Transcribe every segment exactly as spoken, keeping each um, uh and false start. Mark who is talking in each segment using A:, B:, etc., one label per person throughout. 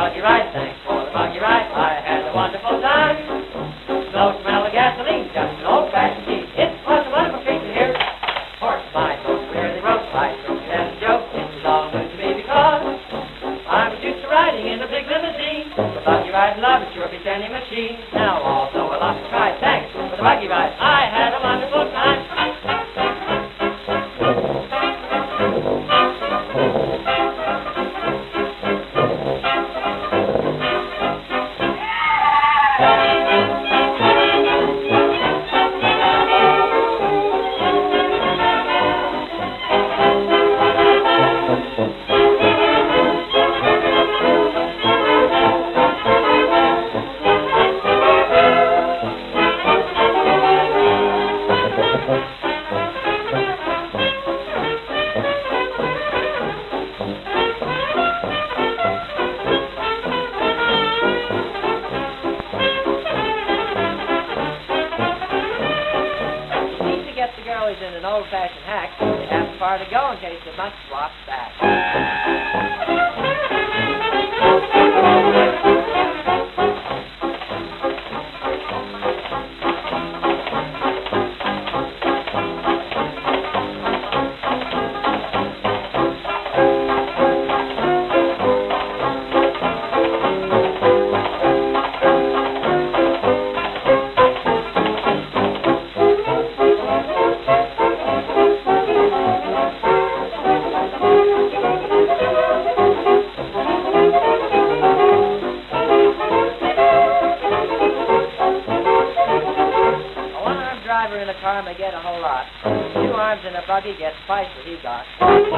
A: buggy ride, thanks for the buggy ride. I had a wonderful time. No smell of gasoline, just an old-fashioned tea. It was a wonderful treat to hear. Horse my most weirdly rope, I took it as a joke. It was all good to me because I was used to riding in a big limousine. The buggy ride, love it, sure beats any machine. Now although I lost the pride, thanks for the buggy ride. I had a wonderful time. In an old-fashioned hack, you have far to go in case you must swap back. Driver in a car may get a whole lot. Two arms in a buggy gets twice what he got.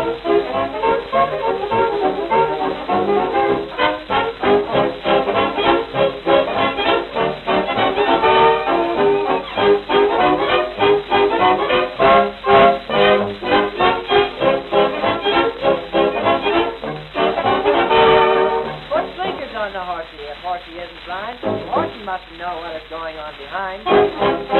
A: Put blinkers on the horsey if horsey isn't blind. The horsey must know what is going on behind.